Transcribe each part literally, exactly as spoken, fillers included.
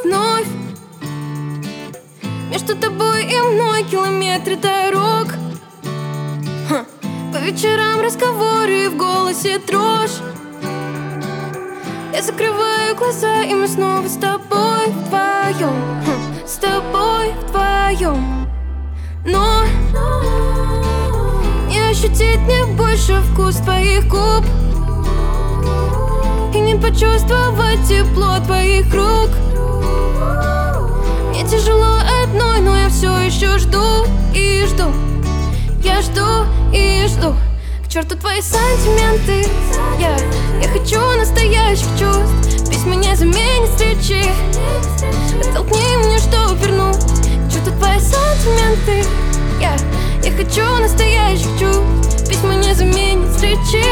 вновь. Между тобой и мной километры дорог. Ха. По вечерам разговоры, в голосе дрожь. Я закрываю глаза, и мы снова с тобой вдвоем. Ха. С тобой вдвоем. Но не ощутить мне больше вкус твоих губ и не почувствовать тепло твоих рук. Мне тяжело одной, но я все еще жду и жду. Я жду и жду. К черту твои сантименты. Я, я хочу настоящих чувств. Письма не заменят встречи. Оттолкни меня, чтоб вернуть. К черту твои сантименты. Я, я хочу настоящих чувств. Письма не заменят встречи.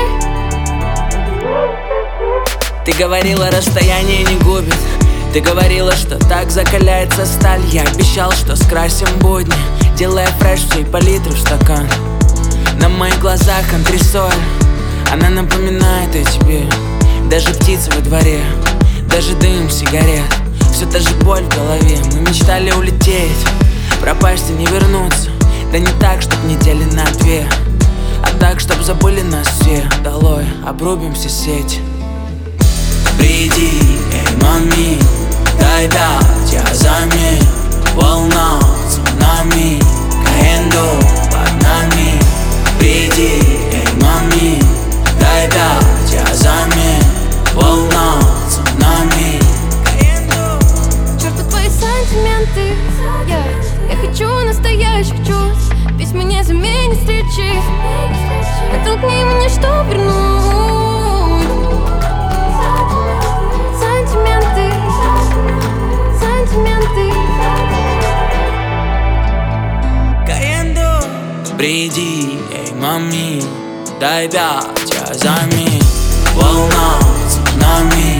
Ты говорила, расстояние не губит. Ты говорила, что так закаляется сталь. Я обещал, что скрасим будни, делая фреш всей палитры в стакан. На моих глазах антресоль, она напоминает о тебе. Даже птицы во дворе, даже дым сигарет. Все та же боль в голове. Мы мечтали улететь, пропасть и не вернуться. Да не так, чтоб недели на две, а так, чтоб забыли нас все. Долой, обрубим все сети. Приди, эй, мами, дай дать, я заметь. Волна, цунами, каенду под нами. Приди, эй, мами, дай дать, я заметь. Волна, цунами, каенду. Черту твои сантименты. Я, я хочу настоящих чувств. Письма не заменят встречи. Оттолкни меня, чтоб вернуть. Сантименты, сантименты. Каенду. Приди, эй, мами, дай дать, я заметь. Волна, цунами.